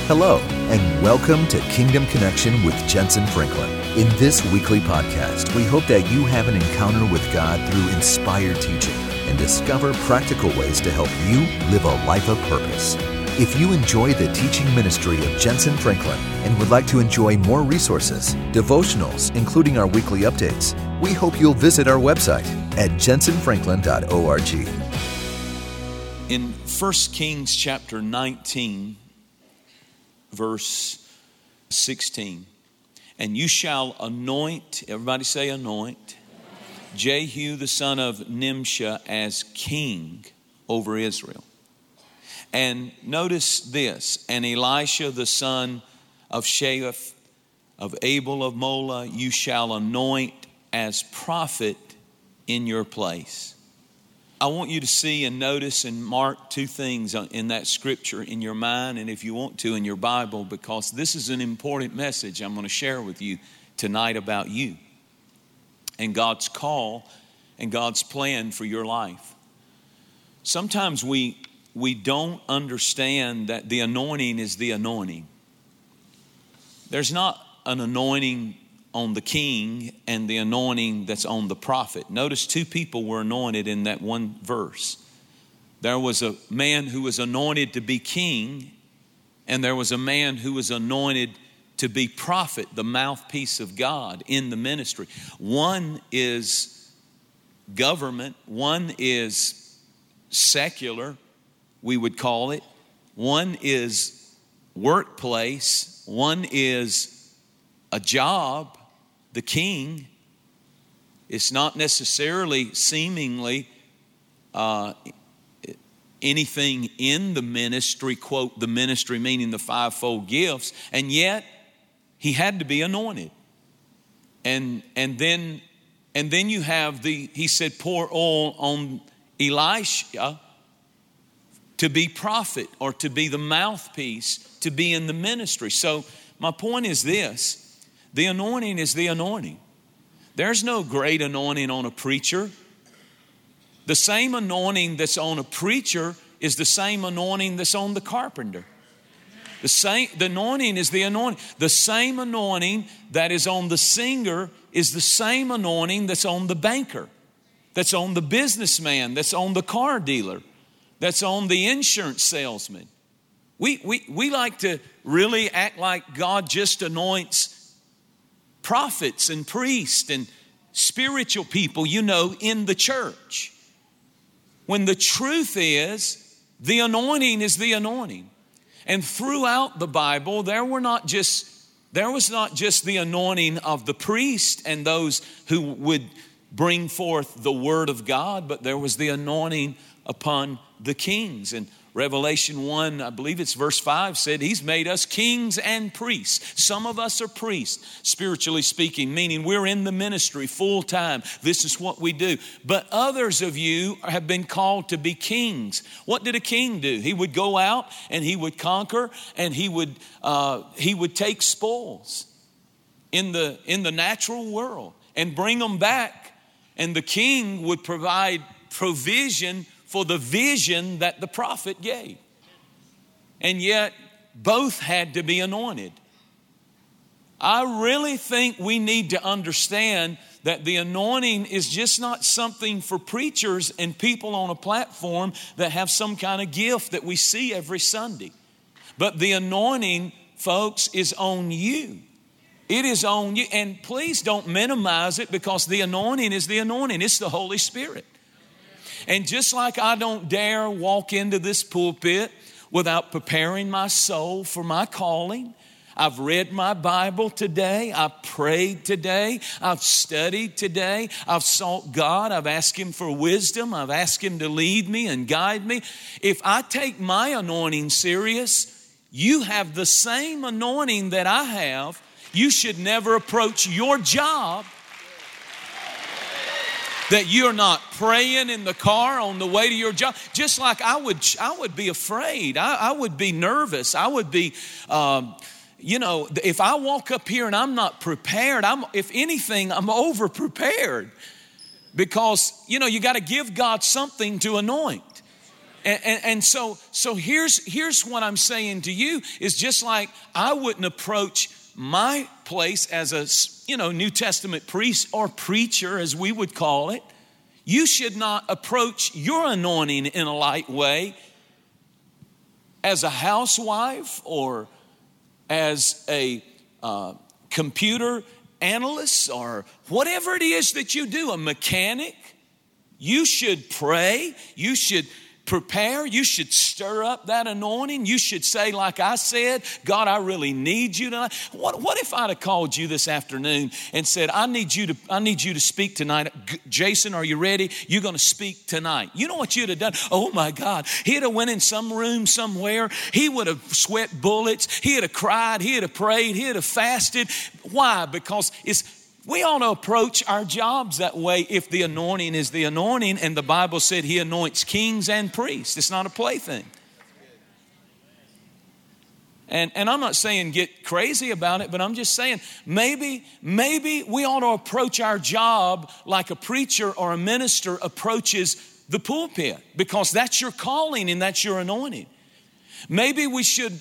Hello, and welcome to Kingdom Connection with Jensen Franklin. In this weekly podcast, we hope that you have an encounter with God through inspired teaching and discover practical ways to help you live a life of purpose. If you enjoy the teaching ministry of Jensen Franklin and would like to enjoy more resources, devotionals, including our weekly updates, we hope you'll visit our website at jensenfranklin.org. In 1 Kings chapter 19, verse 16, and you shall anoint, everybody say anoint, Jehu the son of Nimshi as king over Israel. And notice this, and Elisha the son of Shaphat of Abel of Mola you shall anoint as prophet in your place. I want you to see and notice and mark two things in that scripture in your mind, and if you want to in your Bible, because this is an important message I'm going to share with you tonight about you and God's call and God's plan for your life. Sometimes we don't understand that the anointing is the anointing. There's not an anointing on the king and the anointing that's on the prophet. Notice two people were anointed in that one verse. There was a man who was anointed to be king, and there was a man who was anointed to be prophet, the mouthpiece of God in the ministry. One is government, one is secular, we would call it. One is workplace, one is a job. The king is not necessarily seemingly anything in the ministry, quote, the ministry meaning the fivefold gifts, and yet he had to be anointed. And then you have he said, pour oil on Elisha to be prophet or to be the mouthpiece, to be in the ministry. So my point is this. The anointing is the anointing. There's no great anointing on a preacher. The same anointing that's on a preacher is the same anointing that's on the carpenter. The anointing is the anointing. The same anointing that is on the singer is the same anointing that's on the banker, that's on the businessman, that's on the car dealer, that's on the insurance salesman. We like to really act like God just anoints prophets and priests and spiritual people, in the church. When the truth is, the anointing is the anointing. And throughout the Bible, there was not just the anointing of the priest and those who would bring forth the word of God, but there was the anointing upon the kings. And Revelation 1, I believe it's verse 5, said he's made us kings and priests. Some of us are priests, spiritually speaking, meaning we're in the ministry full time. This is what we do. But others of you have been called to be kings. What did a king do? He would go out and he would conquer, and he would take spoils in the natural world and bring them back. And the king would provide provision for the vision that the prophet gave. And yet, both had to be anointed. I really think we need to understand that the anointing is just not something for preachers and people on a platform that have some kind of gift that we see every Sunday. But the anointing, folks, is on you. It is on you. And please don't minimize it, because the anointing is the anointing. It's the Holy Spirit. And just like I don't dare walk into this pulpit without preparing my soul for my calling, I've read my Bible today. I've prayed today. I've studied today. I've sought God. I've asked Him for wisdom. I've asked Him to lead me and guide me. If I take my anointing serious, you have the same anointing that I have. You should never approach your job that you're not praying in the car on the way to your job. Just like I would be afraid. I would be nervous. I would be, if I walk up here and I'm not prepared, if anything, I'm over prepared. Because, you got to give God something to anoint. And so here's what I'm saying to you is just like I wouldn't approach my place as a, New Testament priest or preacher, as we would call it. You should not approach your anointing in a light way as a housewife or as a computer analyst or whatever it is that you do, a mechanic. You should pray. You should prepare. You should stir up that anointing. You should say, like I said, God, I really need you tonight. What if I'd have called you this afternoon and said, I need you to speak tonight. Jason, are you ready? You're going to speak tonight. You know what you'd have done? Oh my God. He'd have went in some room somewhere. He would have sweat bullets. He'd have cried. He'd have prayed. He'd have fasted. Why? Because we ought to approach our jobs that way if the anointing is the anointing, and the Bible said He anoints kings and priests. It's not a plaything. And I'm not saying get crazy about it, but I'm just saying maybe we ought to approach our job like a preacher or a minister approaches the pulpit, because that's your calling and that's your anointing. Maybe we should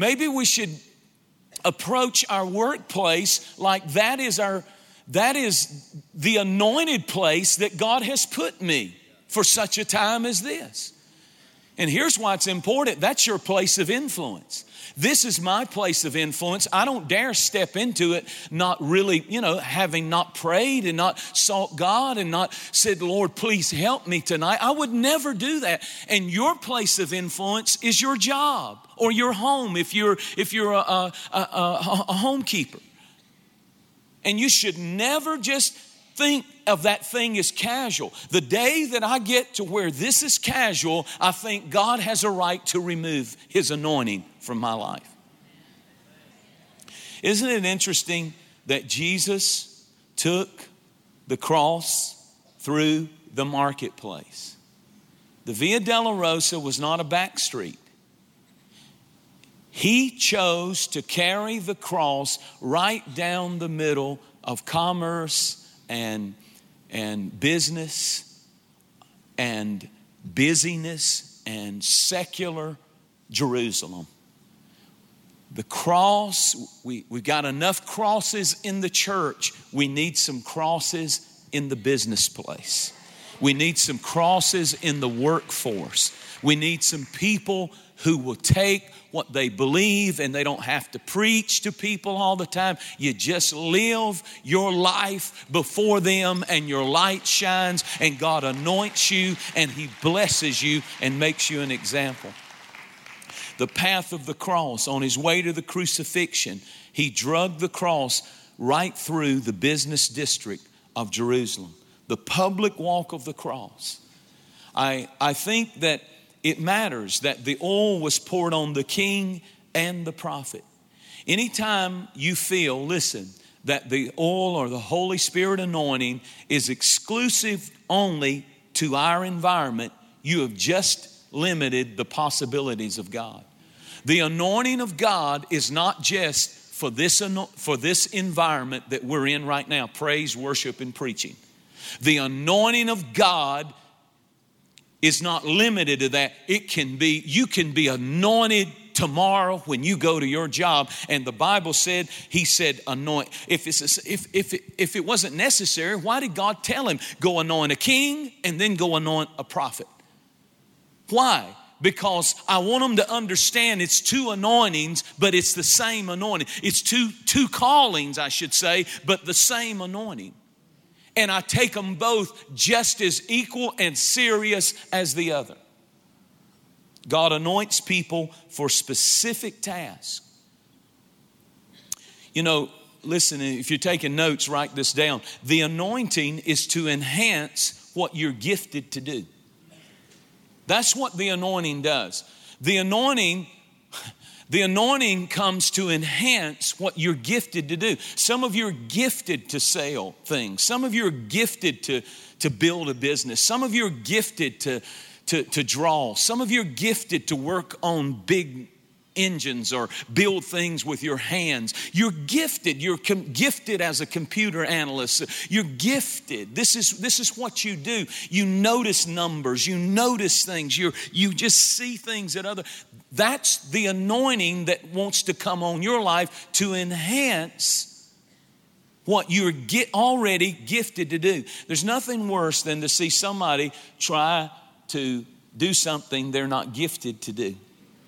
approach our workplace like that is the anointed place that God has put me for such a time as this. And here's why it's important. That's your place of influence. This is my place of influence. I don't dare step into it not really, having not prayed and not sought God and not said, Lord, please help me tonight. I would never do that. And your place of influence is your job or your home if you're a homekeeper. And you should never just think of that thing as casual. The day that I get to where this is casual, I think God has a right to remove His anointing from my life. Isn't it interesting that Jesus took the cross through the marketplace? The Via Dolorosa was not a back street. He chose to carry the cross right down the middle of commerce and business and busyness and secular Jerusalem. The cross, we've got enough crosses in the church. We need some crosses in the business place. We need some crosses in the workforce. We need some people who will take what they believe, and they don't have to preach to people all the time. You just live your life before them, and your light shines, and God anoints you, and He blesses you and makes you an example. The path of the cross, on His way to the crucifixion, He dragged the cross right through the business district of Jerusalem. The public walk of the cross. I think that it matters that the oil was poured on the king and the prophet. Anytime you feel, listen, that the oil or the Holy Spirit anointing is exclusive only to our environment, you have just limited the possibilities of God. The anointing of God is not just for this environment that we're in right now, praise, worship, and preaching. The anointing of God is not limited to that. You can be anointed tomorrow when you go to your job. And the Bible said, He said, anoint. If it wasn't necessary, why did God tell him, go anoint a king and then go anoint a prophet? Why? Because I want them to understand it's two anointings, but it's the same anointing. It's two callings, I should say, but the same anointing. And I take them both just as equal and serious as the other. God anoints people for specific tasks. Listen, if you're taking notes, write this down. The anointing is to enhance what you're gifted to do. That's what the anointing does. The anointing comes to enhance what you're gifted to do. Some of you are gifted to sell things. Some of you are gifted to build a business. Some of you are gifted to draw. Some of you are gifted to work on big engines or build things with your hands. You're gifted. You're gifted as a computer analyst. You're gifted. This is what you do. You notice numbers. You notice things. You just see things that other. That's the anointing that wants to come on your life to enhance what you're already gifted to do. There's nothing worse than to see somebody try to do something they're not gifted to do.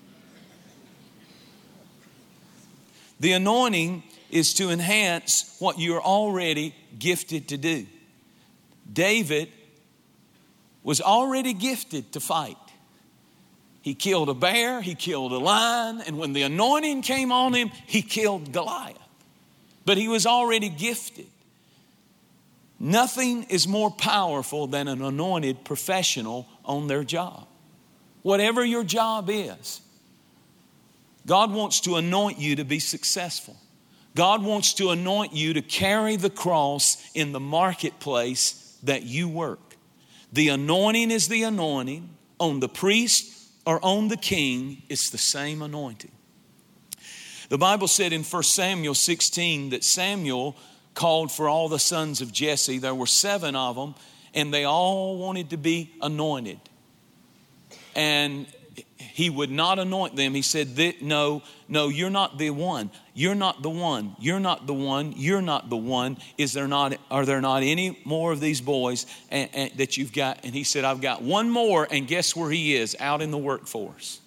The anointing is to enhance what you're already gifted to do. David was already gifted to fight. He killed a bear, he killed a lion, and when the anointing came on him, he killed Goliath. But he was already gifted. Nothing is more powerful than an anointed professional on their job. Whatever your job is, God wants to anoint you to be successful. God wants to anoint you to carry the cross in the marketplace that you work. The anointing is the anointing. On the priest or on the king, it's the same anointing. The Bible said in 1 Samuel 16 that Samuel called for all the sons of Jesse. There were 7 of them, and they all wanted to be anointed. And he would not anoint them. He said, no, you're not the one. You're not the one. You're not the one. You're not the one. Are there not any more of these boys that you've got? And he said, I've got one more, and guess where he is? Out in the workforce.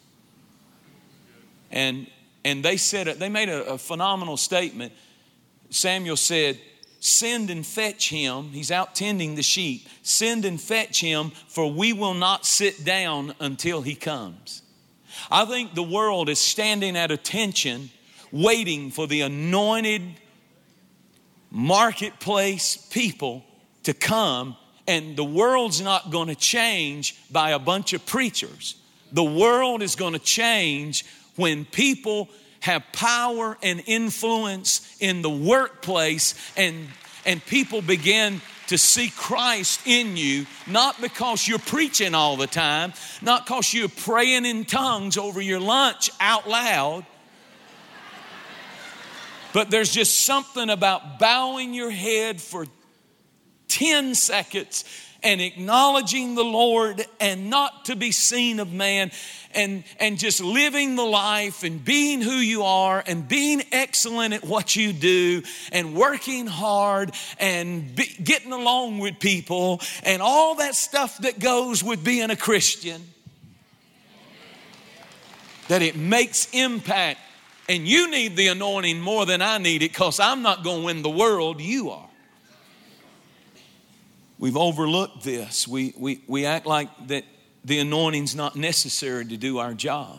And they made a phenomenal statement. Samuel said, send and fetch him. He's out tending the sheep. Send and fetch him, for we will not sit down until he comes. I think the world is standing at attention, waiting for the anointed marketplace people to come. And the world's not going to change by a bunch of preachers. The world is going to change when people have power and influence in the workplace and people begin to see Christ in you, not because you're preaching all the time, not because you're praying in tongues over your lunch out loud, but there's just something about bowing your head for 10 seconds and acknowledging the Lord and not to be seen of man, and just living the life and being who you are and being excellent at what you do and working hard and getting along with people and all that stuff that goes with being a Christian. That it makes impact. And you need the anointing more than I need it, because I'm not going to win the world, you are. We've overlooked this. We act like that the anointing's not necessary to do our job.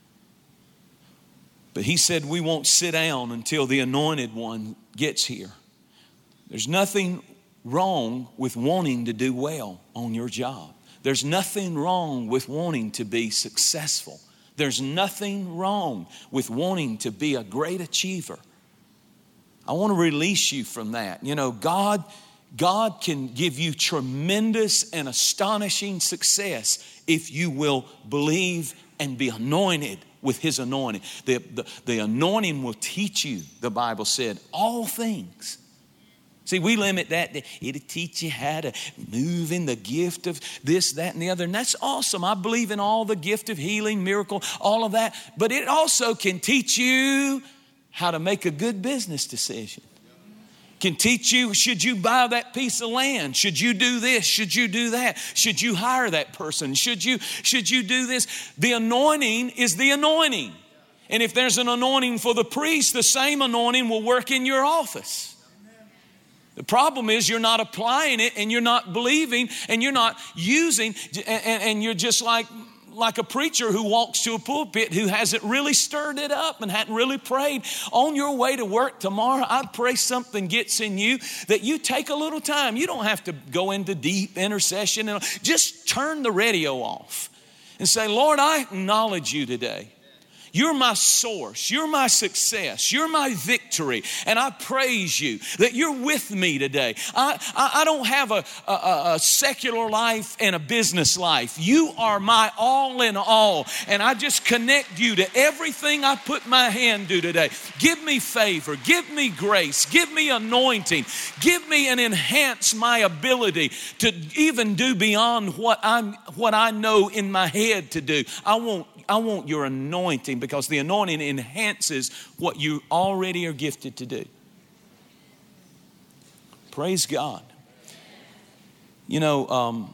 But he said we won't sit down until the anointed one gets here. There's nothing wrong with wanting to do well on your job. There's nothing wrong with wanting to be successful. There's nothing wrong with wanting to be a great achiever. I want to release you from that. You know, God can give you tremendous and astonishing success if you will believe and be anointed with his anointing. The anointing will teach you, the Bible said, all things. See, we limit that. It'll teach you how to move in the gift of this, that, and the other. And that's awesome. I believe in all the gift of healing, miracle, all of that. But it also can teach you how to make a good business decision. Can teach you, should you buy that piece of land? Should you do this? Should you do that? Should you hire that person? Should you do this? The anointing is the anointing. And if there's an anointing for the priest, the same anointing will work in your office. The problem is you're not applying it, and you're not believing, and you're not using, and you're just like a preacher who walks to a pulpit who hasn't really stirred it up and hadn't really prayed. On your way to work tomorrow, I'd pray something gets in you that you take a little time. You don't have to go into deep intercession. Just turn the radio off and say, Lord, I acknowledge you today. You're my source. You're my success. You're my victory. And I praise you that you're with me today. I don't have a secular life and a business life. You are my all in all. And I just connect you to everything I put my hand to today. Give me favor. Give me grace. Give me anointing. Give me and enhance my ability to even do beyond what I know in my head to do. I want your anointing, because the anointing enhances what you already are gifted to do. Praise God. You know,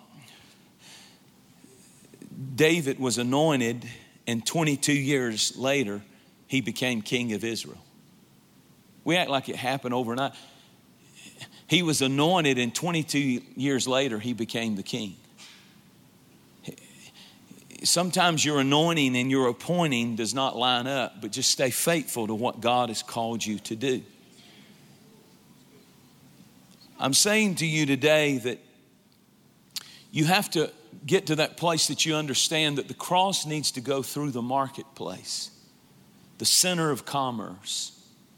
David was anointed, and 22 years later, he became king of Israel. We act like it happened overnight. He was anointed, and 22 years later, he became the king. Sometimes your anointing and your appointing does not line up, but just stay faithful to what God has called you to do. I'm saying to you today that you have to get to that place that you understand that the cross needs to go through the marketplace, the center of commerce.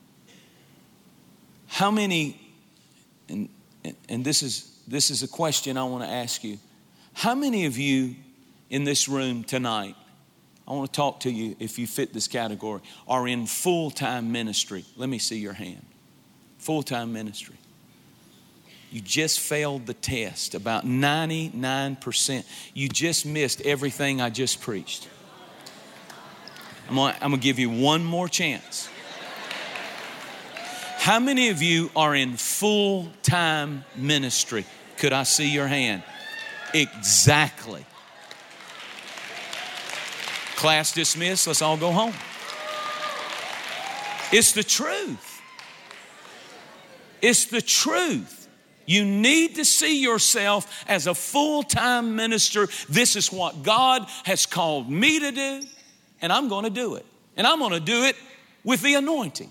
How many, and this is a question I want to ask you, how many of you in this room tonight, I want to talk to you if you fit this category, are in full-time ministry? Let me see your hand. Full-time ministry. You just failed the test, about 99%. You just missed everything I just preached. I'm going to give you one more chance. How many of you are in full-time ministry? Could I see your hand? Exactly. Class dismissed. Let's all go home. It's the truth. It's the truth. You need to see yourself as a full-time minister. This is what God has called me to do, and I'm going to do it. And I'm going to do it with the anointing.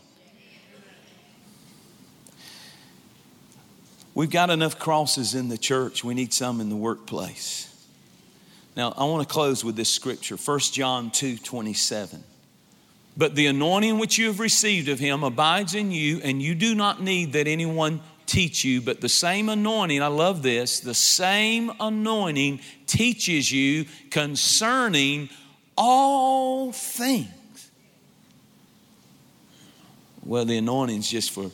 We've got enough crosses in the church. We need some in the workplace. Now, I want to close with this scripture, 1 John 2:27. But the anointing which you have received of him abides in you, and you do not need that anyone teach you, but the same anointing, I love this, the same anointing teaches you concerning all things. Well, the anointing's just for,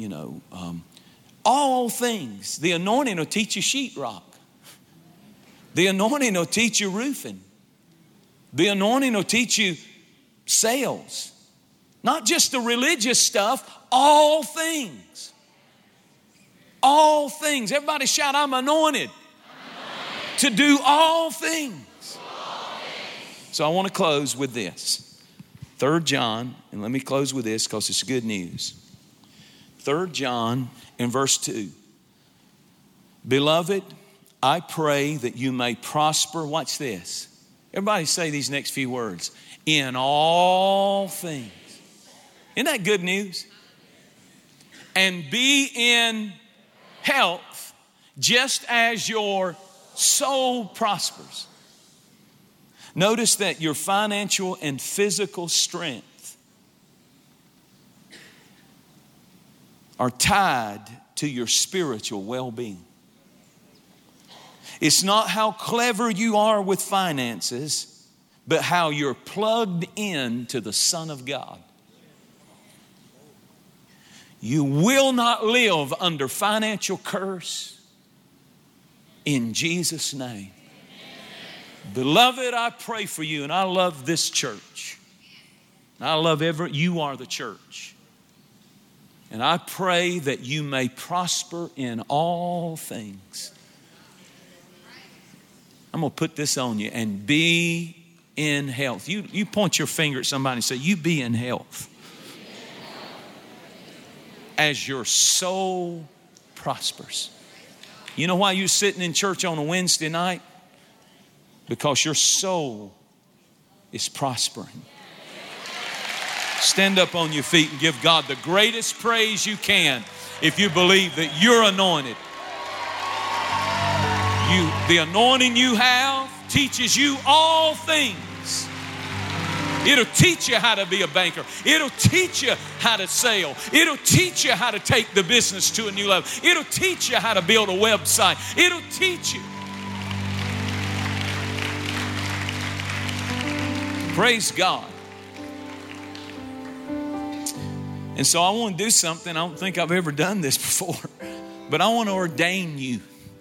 all things. The anointing will teach you sheetrock. The anointing will teach you roofing. The anointing will teach you sales. Not just the religious stuff, all things. All things. Everybody shout, I'm anointed. To do all things. So I want to close with this. 3 John, and let me close with this because it's good news. 3 John in verse 2. Beloved, I pray that you may prosper. Watch this. Everybody say these next few words. In all things. Isn't that good news? And be in health just as your soul prospers. Notice that your financial and physical strength are tied to your spiritual well-being. It's not how clever you are with finances, but how you're plugged in to the Son of God. You will not live under financial curse in Jesus' name. Beloved, I pray for you, and I love this church. I love you are the church. And I pray that you may prosper in all things. I'm going to put this on you, and be in health. You point your finger at somebody and say, you be in health. As your soul prospers. You know why you're sitting in church on a Wednesday night? Because your soul is prospering. Stand up on your feet and give God the greatest praise you can if you believe that you're anointed. The anointing you have teaches you all things. It'll teach you how to be a banker. It'll teach you how to sell. It'll teach you how to take the business to a new level. It'll teach you how to build a website. It'll teach you. Praise God. And so I want to do something. I don't think I've ever done this before, but I want to ordain you.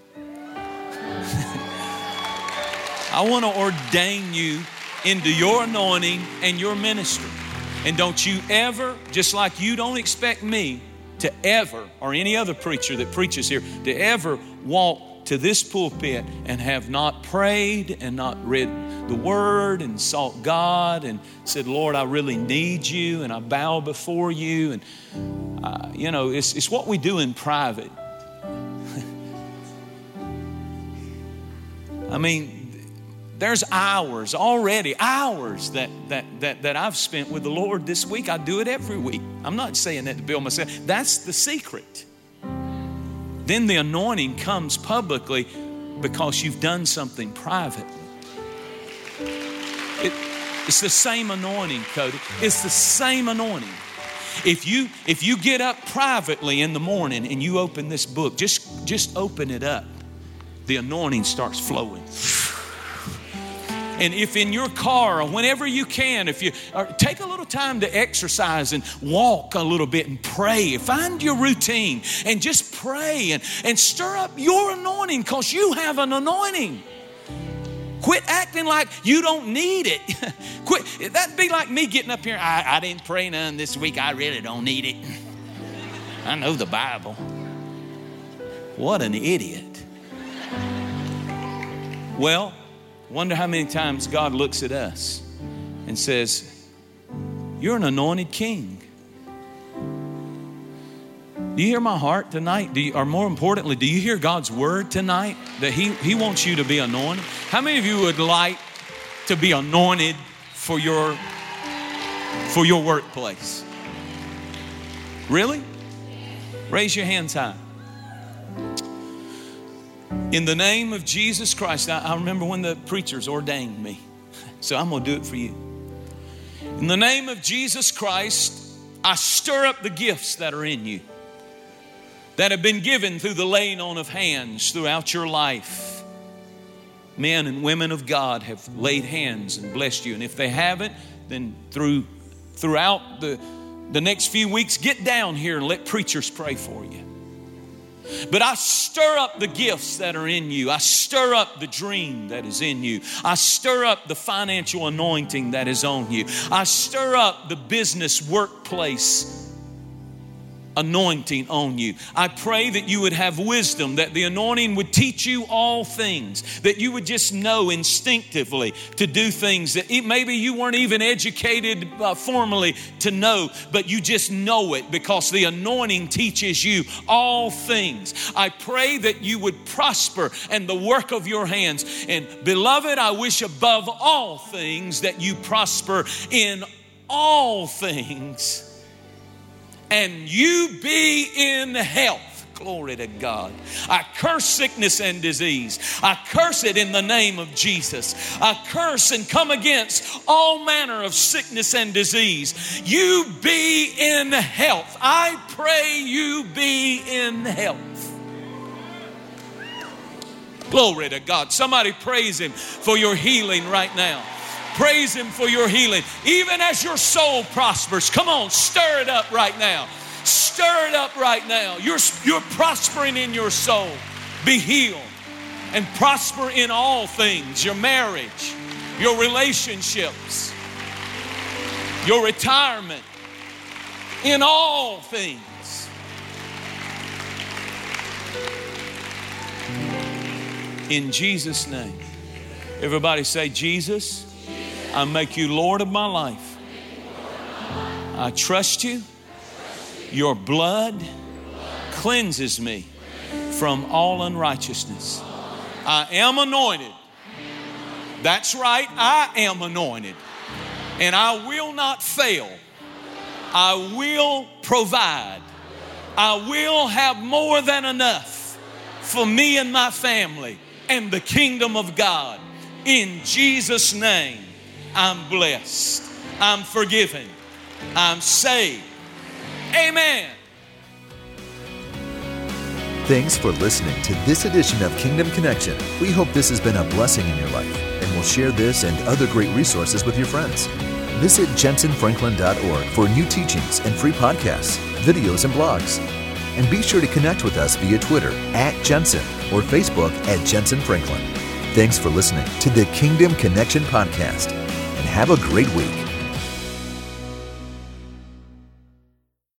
I want to ordain you into your anointing and your ministry. And don't you ever, just like you don't expect me to ever, or any other preacher that preaches here, to ever walk to this pulpit and have not prayed and not read the Word and sought God and said, Lord, I really need you, and I bow before you. And it's what we do in private. I mean, there's hours that I've spent with the Lord this week. I do it every week. I'm not saying that to build myself. That's the secret. Then the anointing comes publicly because you've done something privately. It's the same anointing, Cody. It's the same anointing. If you get up privately in the morning and you open this book, just open it up, the anointing starts flowing. And if in your car or whenever you can, take a little time to exercise and walk a little bit and pray. Find your routine and just pray and stir up your anointing, because you have an anointing. Quit acting like you don't need it. Quit. That'd be like me getting up here. I didn't pray none this week. I really don't need it. I know the Bible. What an idiot. Well, wonder how many times God looks at us and says, you're an anointed king. Do you hear my heart tonight? Or more importantly, do you hear God's word tonight? That He wants you to be anointed? How many of you would like to be anointed for your workplace? Really? Raise your hands high. In the name of Jesus Christ, I remember when the preachers ordained me, so I'm going to do it for you. In the name of Jesus Christ, I stir up the gifts that are in you, that have been given through the laying on of hands throughout your life. Men and women of God have laid hands and blessed you. And if they haven't, then throughout the next few weeks, get down here and let preachers pray for you. But I stir up the gifts that are in you. I stir up the dream that is in you. I stir up the financial anointing that is on you. I stir up the business workplace anointing on you. I pray that you would have wisdom, that the anointing would teach you all things, that you would just know instinctively to do things that maybe you weren't even educated formally to know, but you just know it because the anointing teaches you all things. I pray that you would prosper in the work of your hands. And beloved, I wish above all things that you prosper in all things and you be in health. Glory to God. I curse sickness and disease. I curse it in the name of Jesus. I curse and come against all manner of sickness and disease. You be in health. I pray you be in health. Glory to God. Somebody praise Him for your healing right now. Praise Him for your healing. Even as your soul prospers. Come on, stir it up right now. Stir it up right now. You're prospering in your soul. Be healed and prosper in all things. Your marriage, your relationships, your retirement, in all things. In Jesus' name. Everybody say, Jesus, I make you Lord of my life. I trust you. Your blood cleanses me from all unrighteousness. I am anointed. That's right, I am anointed. And I will not fail. I will provide. I will have more than enough for me and my family and the kingdom of God. In Jesus' name, I'm blessed. I'm forgiven. I'm saved. Amen. Thanks for listening to this edition of Kingdom Connection. We hope this has been a blessing in your life, and will share this and other great resources with your friends. Visit jensenfranklin.org for new teachings and free podcasts, videos, and blogs. And be sure to connect with us via Twitter @Jensen or Facebook @Jensen Franklin. Thanks for listening to the Kingdom Connection podcast, and have a great week.